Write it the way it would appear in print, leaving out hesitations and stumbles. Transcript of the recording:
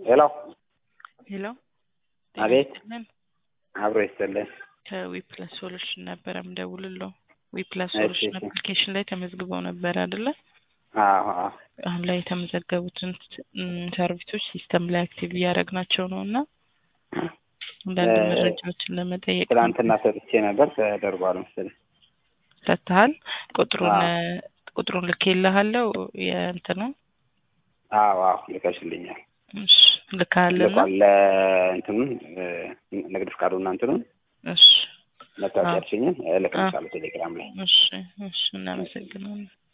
ሄሎ ሄሎ አቤት አብሮ ይስጥልኝ ከዊፕላስ ሶሉሽን ነበር የምደውልልዎ ዊፕላስ ሶሉሽን አፕሊኬሽን ላይ ተመዝግበው ነበር አይደለ? አዎ አሁን ላይ የተመዘገቡትን ሰርቪሶች ሲስተም ላይ አክቲቭ እያደረግናቸው ነውና አንዳንድ መረጃዎችን ለመጠየቅ ትናንትና ሰጥቼ ነበር ተደርጓል መሰለኝ። ሰጥተሃል? ቁጥሩን ልኬልሃለሁ የእንትኑ አዎ ልከሽልኛል። እሺ ልካለና እንትኑ ንግድ ፍቃዱና እንትኑ እሺ መታወቂያችንን ልከሻለሁ ቴሌግራም ላይ። እሺ እናመሰግናለን።